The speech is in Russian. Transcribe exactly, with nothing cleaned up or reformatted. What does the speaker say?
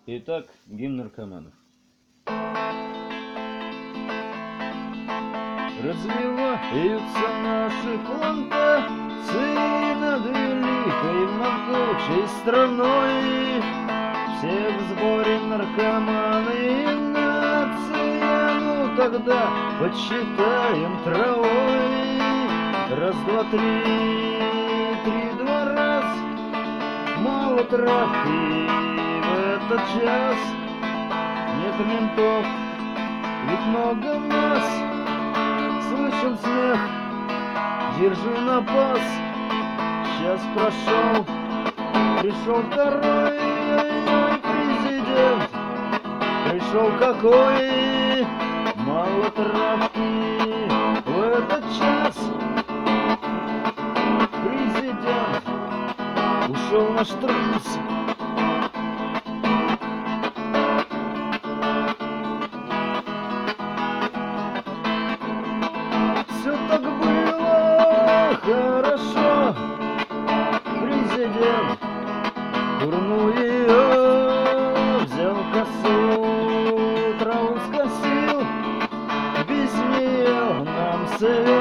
Итак, гимн наркоманов. Развиваются наши плантации над великой могучей страной. Все в сборе наркоманы и нация, ну тогда подсчитаем травой. Раз, два, три, три, два, раз. Мало травки в этот час. Нет ментов, ведь много нас. Слышим смех, держи на пас. Час прошел, пришел второй президент. Пришел какой, мало травки в этот час. Президент ушел на штраф. Все так было хорошо. Президент курнул ее, взял косу, траву скосил. Без нее нам свет